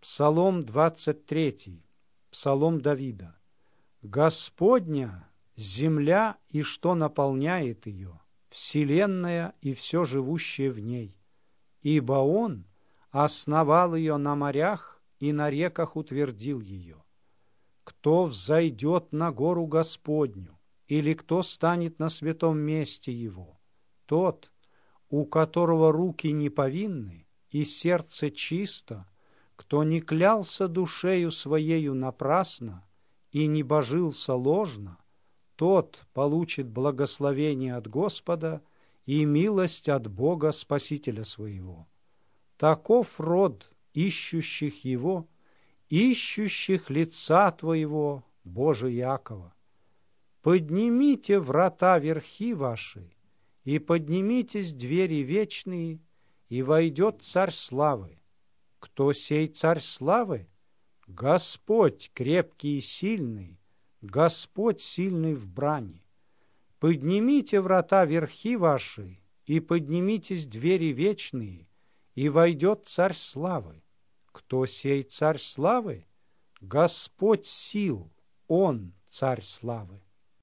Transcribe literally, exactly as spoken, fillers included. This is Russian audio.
Псалом двадцать третий, Псалом Давида. «Господня — земля и что наполняет ее, вселенная и все живущее в ней, ибо Он основал ее на морях и на реках утвердил ее. Кто взойдет на гору Господню, или кто станет на святом месте Его? Тот, у которого руки не повинны и сердце чисто, кто не клялся душею своею напрасно и не божился ложно, тот получит благословение от Господа и милость от Бога Спасителя своего. Таков род ищущих Его, ищущих лица Твоего, Боже Иакова. Поднимите врата верхи ваши, и поднимитесь двери вечные, и войдет Царь славы. Кто сей Царь славы? Господь крепкий и сильный, Господь сильный в брани. Поднимите врата верхи ваши, и поднимитесь двери вечные, и войдет Царь славы. Кто сей Царь славы? Господь сил, Он Царь славы.